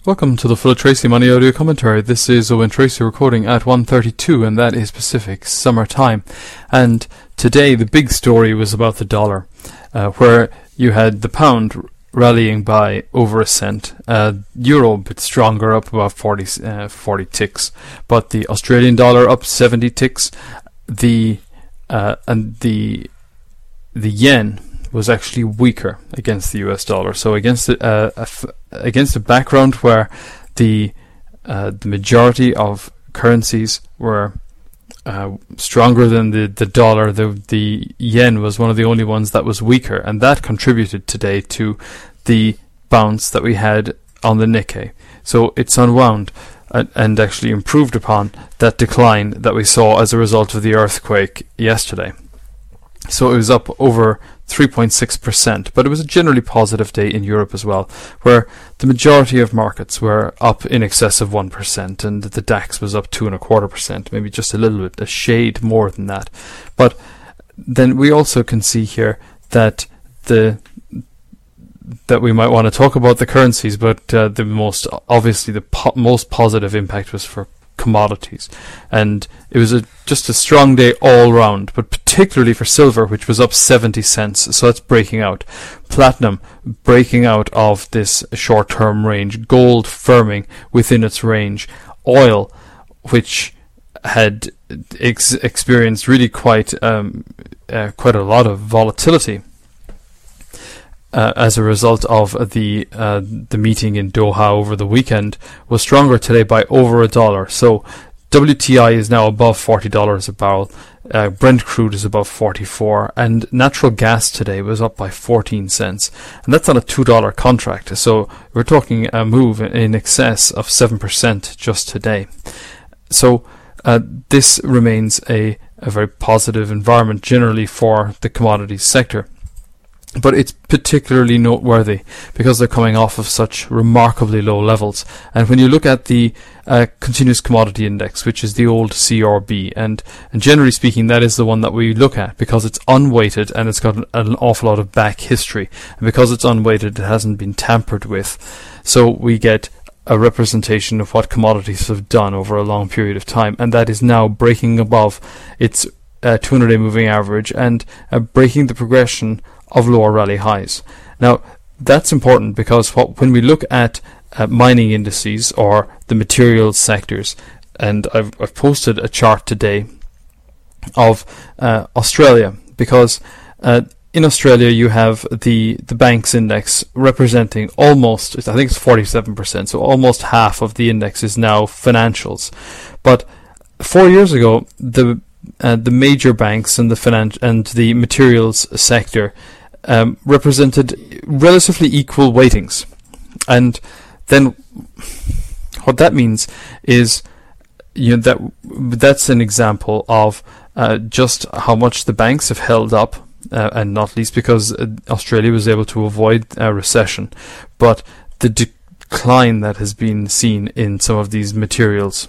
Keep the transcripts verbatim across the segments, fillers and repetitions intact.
Welcome to the Philip Tracy Money Audio Commentary. This is Owen Tracy recording at one thirty-two, and that is Pacific Summer Time. And today the big story was about the dollar, uh, where you had the pound rallying by over a cent, uh, euro a bit stronger, up about forty, uh, forty ticks, but the Australian dollar up seventy ticks, the uh, and the the yen was actually weaker against the U S dollar. So against the, uh, a f- against a background where the uh, the majority of currencies were uh, stronger than the, the dollar, the the yen was one of the only ones that was weaker, and that contributed today to the bounce that we had on the Nikkei. So it's unwound and, and actually improved upon that decline that we saw as a result of the earthquake yesterday. So it was up over three point six percent, but it was a generally positive day in Europe as well, where the majority of markets were up in excess of one percent, and the DAX was up two and a quarter percent, maybe just a little bit, a shade more than that. But then we also can see here that the that we might want to talk about the currencies, but uh, the most obviously the po- most positive impact was for commodities, and it was a, just a strong day all round, but particularly for silver, which was up seventy cents, so that's breaking out. Platinum breaking out of this short-term range, gold firming within its range, oil, which had ex- experienced really quite um, uh, quite a lot of volatility Uh, as a result of the uh, the meeting in Doha over the weekend, was stronger today by over a dollar. So W T I is now above forty dollars a barrel. Uh, Brent crude is above forty-four, and natural gas today was up by fourteen cents, and that's on a two dollar contract. So we're talking a move in excess of seven percent just today. So uh, this remains a, a very positive environment generally for the commodities sector. But it's particularly noteworthy because they're coming off of such remarkably low levels. And when you look at the uh, Continuous Commodity Index, which is the old C R B, and, and generally speaking, that is the one that we look at because it's unweighted and it's got an, an awful lot of back history. And because it's unweighted, it hasn't been tampered with. So we get a representation of what commodities have done over a long period of time, and that is now breaking above its uh, two hundred day moving average and uh, breaking the progression of lower rally highs. Now, that's important because what, when we look at uh, mining indices or the materials sectors, and I've, I've posted a chart today of uh, Australia, because uh, in Australia you have the, the banks index representing almost, I think it's forty-seven percent, so almost half of the index is now financials. But four years ago, the uh, the major banks and the finan- and the materials sector Um, represented relatively equal weightings, and then what that means is, you know, that that's an example of uh, just how much the banks have held up, uh, and not least because uh, Australia was able to avoid a recession, but the decline that has been seen in some of these materials.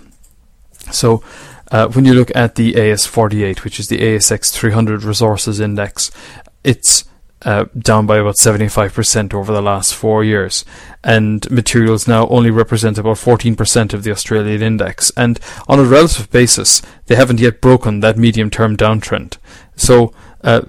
So uh, when you look at the A S forty-eight, which is the A S X three hundred Resources Index, it's Uh, down by about seventy-five percent over the last four years, and materials now only represent about fourteen percent of the Australian index, and on a relative basis they haven't yet broken that medium-term downtrend. So uh,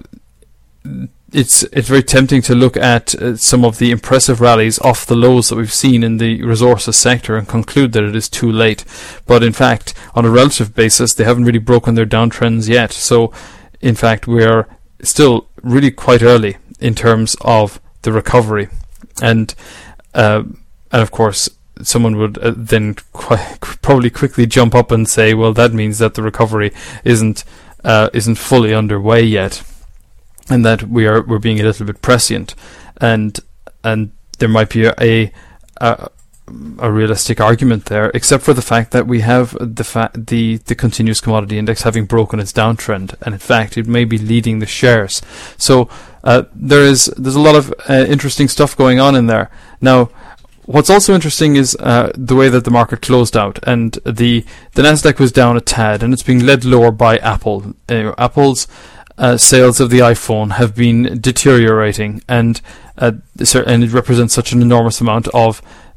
it's it's very tempting to look at uh, some of the impressive rallies off the lows that we've seen in the resources sector and conclude that it is too late, but in fact on a relative basis they haven't really broken their downtrends yet. So in fact we're still really quite early in terms of the recovery, and uh, and of course someone would uh, then quite probably quickly jump up and say, well, that means that the recovery isn't uh, isn't fully underway yet, and that we are we're being a little bit prescient, and and there might be a a, a a realistic argument there, except for the fact that we have the fa- the the continuous commodity index having broken its downtrend, and in fact it may be leading the shares. So uh, there is there's a lot of uh, interesting stuff going on in there. Now, what's also interesting is uh, the way that the market closed out, and the the Nasdaq was down a tad, and it's being led lower by Apple. Uh, Apple's uh, sales of the iPhone have been deteriorating, and uh, and it represents such an enormous amount of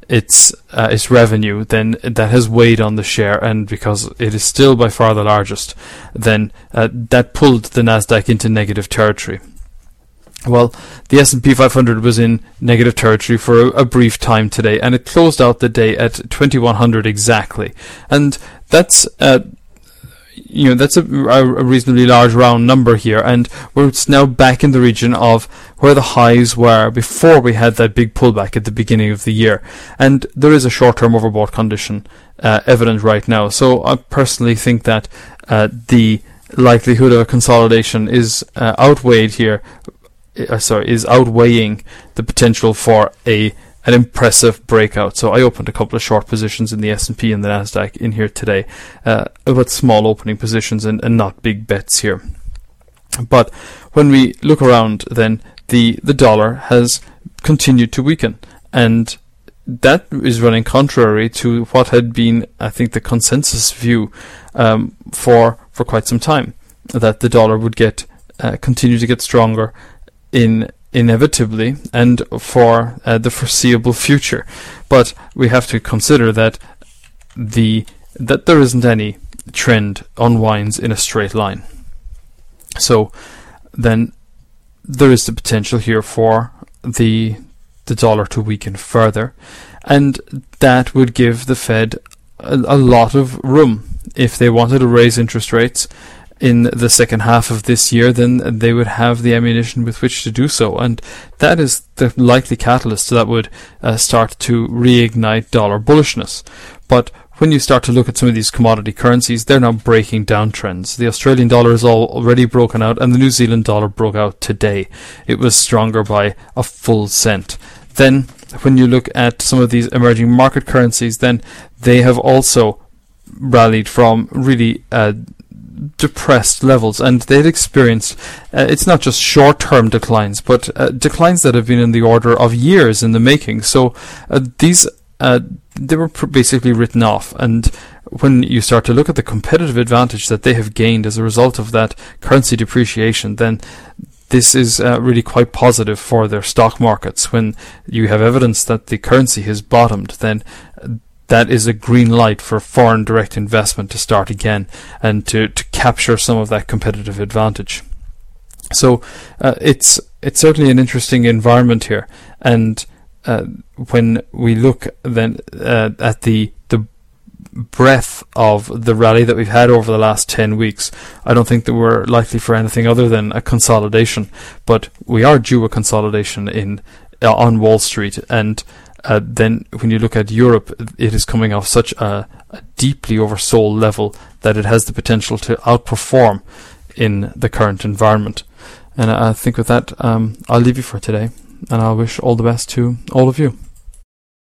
its uh, its revenue, then that has weighed on the share, and because it is still by far the largest, then uh, that pulled the Nasdaq into negative territory. Well, the S and P five hundred was in negative territory for a, a brief time today, and it closed out the day at twenty-one hundred exactly, and that's uh, you know that's a, a reasonably large round number here, and we're now back in the region of where the highs were before we had that big pullback at the beginning of the year, and there is a short-term overbought condition uh, evident right now. So I personally think that uh, the likelihood of a consolidation is uh, outweighed here. Uh, sorry, is outweighing the potential for a an impressive breakout. So I opened a couple of short positions in the S and P and the Nasdaq in here today, uh, about small opening positions and, and not big bets here. But when we look around, then the the dollar has continued to weaken, and that is running contrary to what had been, I think, the consensus view um, for for quite some time, that the dollar would get uh, continue to get stronger in inevitably and for uh, the foreseeable future. But we have to consider that the that there isn't any trend unwinds in a straight line. So then there is the potential here for the the dollar to weaken further, and that would give the Fed a, a lot of room. If they wanted to raise interest rates in the second half of this year, then they would have the ammunition with which to do so, and that is the likely catalyst that would uh, start to reignite dollar bullishness. But when you start to look at some of these commodity currencies, they're now breaking down trends. The Australian dollar is all already broken out, and the New Zealand dollar broke out today. It was stronger by a full cent. Then when you look at some of these emerging market currencies, then they have also rallied from really uh, depressed levels, and they'd experienced uh, it's not just short-term declines, but uh, declines that have been in the order of years in the making. So uh, these uh, they were pr- basically written off, and when you start to look at the competitive advantage that they have gained as a result of that currency depreciation, then this is uh, really quite positive for their stock markets. When you have evidence that the currency has bottomed, then that is a green light for foreign direct investment to start again and to, to capture some of that competitive advantage. So uh, it's it's certainly an interesting environment here. And uh, when we look then uh, at the the breadth of the rally that we've had over the last ten weeks, I don't think that we're likely for anything other than a consolidation. But we are due a consolidation in uh, on Wall Street, and Uh, then when you look at Europe, it is coming off such a, a deeply oversold level that it has the potential to outperform in the current environment. And I think with that, um, I'll leave you for today, and I'll wish all the best to all of you.